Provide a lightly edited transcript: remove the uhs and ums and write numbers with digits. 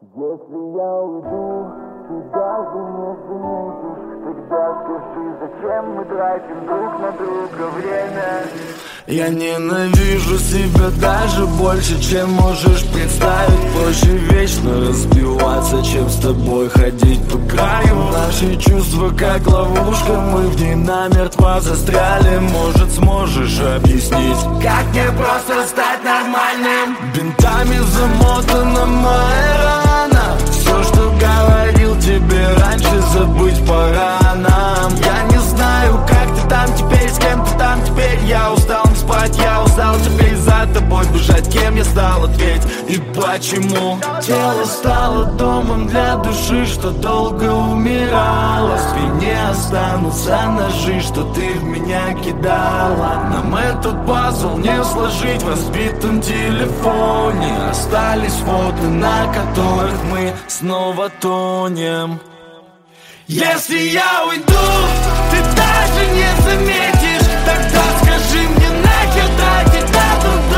Если я уйду, ты даже не заметишь. Тогда скажи, зачем мы тратим друг на друга время? Я ненавижу себя даже больше, чем можешь представить. Проще вечно разбиваться, чем с тобой ходить по краю. Наши чувства как ловушка, мы в ней намертво застряли. Может, сможешь объяснить, как мне просто стать нормальным? Бинтами замотана моя рана. Все, что говорил тебе раньше, забыть пора нам. Я не знаю, как ты там теперь, с кем ты там теперь. Я устал не спать, я устал теперь за тобой бежать. Кем я стал, ответь, и почему? Тело стало домом для души, что долго умирала. В спине останутся ножи, что ты в меня кидала. Нам этот пазл не сложить в разбитом телефоне. Остались фото, на которых мы снова тонем. Если я уйду, ты даже не заметишь. Тогда скажи мне, нахер тратить на других.